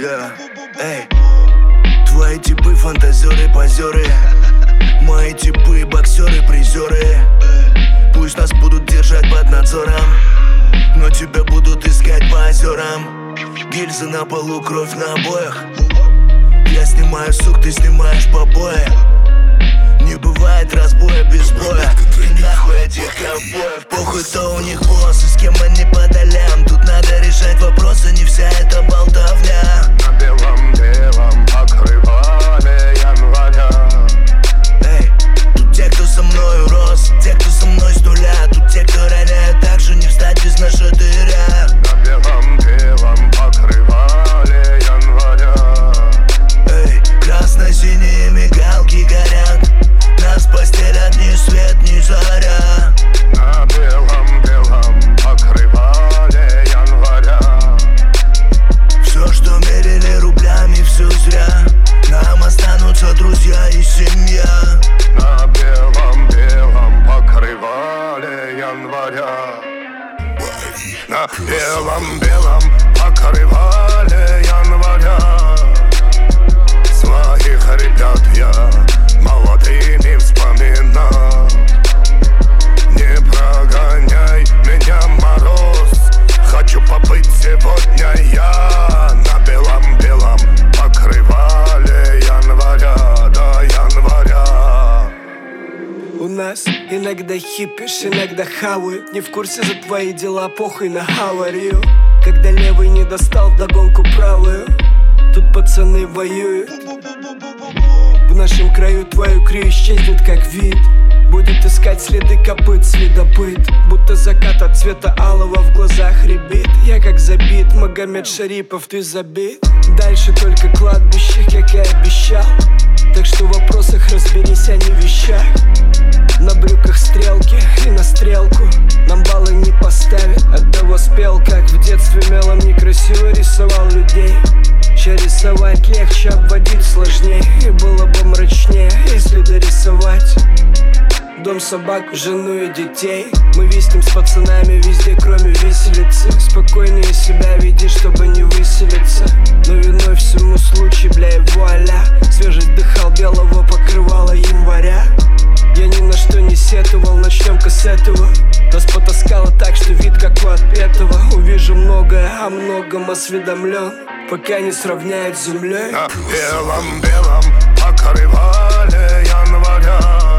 Эй, твои типы фантазеры, позеры. Мои типы боксеры, призеры. Пусть нас будут держать под надзором, но тебя будут искать по озерам. Гильзы на полу, кровь на обоях. Я снимаю сук, ты снимаешь побои. Не бывает разбоя без боя. И нахуй этих ковбоев. Похуй, кто у них босс и с кем они по долям. Тут надо решать вопросы, не вся эта болтовня. На белом покрывале января. Эй, тут те, кто со мною рос, те, кто со мной с нуля. Тут те, кто роняют так же, не встать без нашатыря. На белом покрывале января. Эй, красно-синие мигалки горят. Нас постелят ни свет, ни заря. На белом покрывале января. Все, что мерили рублями, все зря. Нам останутся друзья и семья. На белом покрывале января. На белом покрывале января. Своих ребят я молодыми вспоминал. Не прогоняй меня, мороз. Хочу побыть сегодня я на белом покрывале января, до января. У нас иногда хипишь, иногда хавают. Не в курсе за твои дела, похуй на аварию. Когда левый не достал вдогонку правую, тут пацаны воюют. В нашем краю твою крию исчезнет как вид. Будет искать следы копыт следопыт. Будто закат от цвета алого в глазах рябит. Я как забит, Магомед Шарипов, ты забит. Дальше только кладбище, как и обещал. Так что в вопросах разберись, а не в вещах. На брюках стрелки и на стрелку нам баллы не поставят. Оттого спел, как в детстве мелом некрасиво рисовал людей. Че рисовать легче, обводить сложнее. И было бы мрачнее, если дорисовать дом, собак, жену и детей. Мы виснем с пацанами везде, кроме виселицы. Спокойнее себя веди, чтобы не выселиться. Но виной всему случай, бля, и вуаля. Свежесть дыхал белого покрывала января. Я ни на что не сетовал, начнем-ка с этого. Нас потаскало так, что вид как у отпетого. Увижу многое, о многом осведомлен, пока не сравняют с землей. На белом покрывале января.